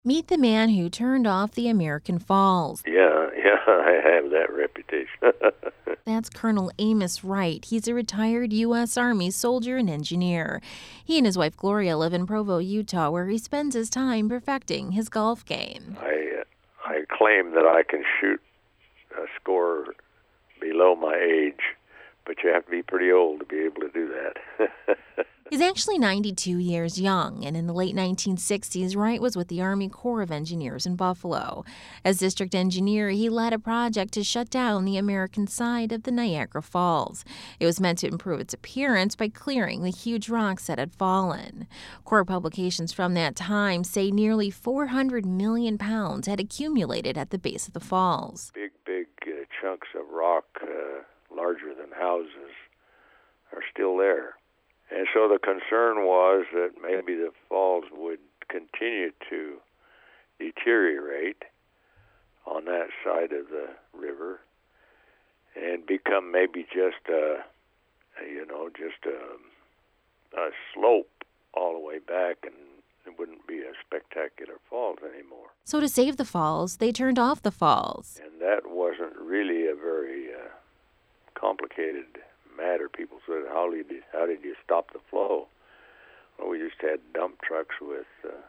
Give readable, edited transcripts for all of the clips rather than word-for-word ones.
Meet the man who turned off the American Falls. Yeah, I have that reputation. That's Colonel Amos Wright. He's a retired U.S. Army soldier and engineer. He and his wife Gloria live in Provo, Utah, where he spends his time perfecting his golf game. I claim that I can shoot a score below my age, but you have to be pretty old to be able to do that. He's actually 92 years young, and in the late 1960s, Wright was with the Army Corps of Engineers in Buffalo. As district engineer, he led a project to shut down the American side of the Niagara Falls. It was meant to improve its appearance by clearing the huge rocks that had fallen. Corps publications from that time say nearly 400 million pounds had accumulated at the base of the falls. Big chunks of rock, larger than houses, are still there. And so the concern was that maybe the falls would continue to deteriorate on that side of the river and become maybe just a slope all the way back, and it wouldn't be a spectacular falls anymore. So to save the falls, they turned off the falls. And that wasn't really a very complicated matter. People said, how did you stop the flow? Well, we just had dump trucks with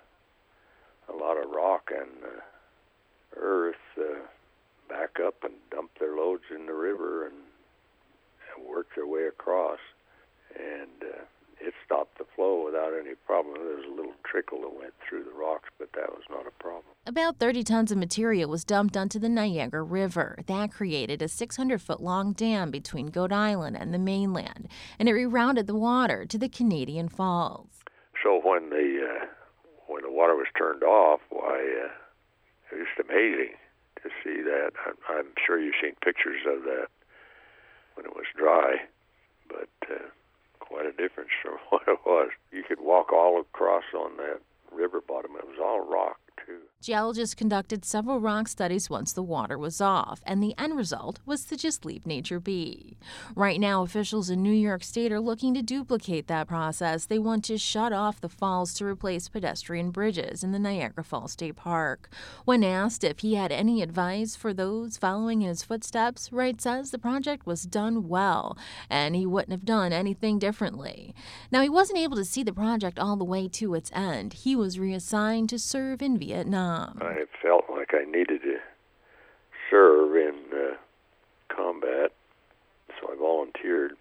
a lot of rock and earth back up and dump their loads in the river and work their way across. And it stopped the flow without any problem. There was a little trickle that went through the rocks, but that was not a problem. About 30 tons of material was dumped onto the Niagara River. That created a 600-foot-long dam between Goat Island and the mainland, and it rerouted the water to the Canadian Falls. So when the water was turned off, why, it was just amazing to see that. I'm sure you've seen pictures of that when it was dry, but quite a difference from what it was. You could walk all across on that river bottom. It was all rock, too. Geologists conducted several rock studies once the water was off, and the end result was to just leave nature be. Right now, officials in New York State are looking to duplicate that process. They want to shut off the falls to replace pedestrian bridges in the Niagara Falls State Park. When asked if he had any advice for those following in his footsteps, Wright says the project was done well, and he wouldn't have done anything differently. Now, he wasn't able to see the project all the way to its end. He was reassigned to serve in Vietnam. I felt like I needed to serve in combat, so I volunteered.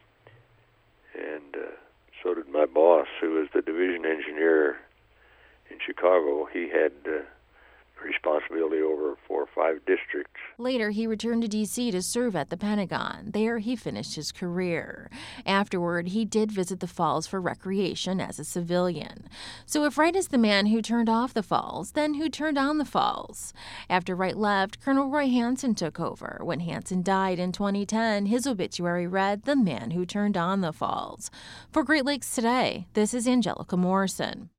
And so did my boss, who was the division engineer in Chicago. He had responsibility over 4 or 5 districts. Later, he returned to D.C. to serve at the Pentagon. There, he finished his career. Afterward, he did visit the falls for recreation as a civilian. So if Wright is the man who turned off the falls, then who turned on the falls? After Wright left, Colonel Roy Hansen took over. When Hansen died in 2010, his obituary read, "The Man Who Turned on the Falls." For Great Lakes Today, this is Angelica Morrison.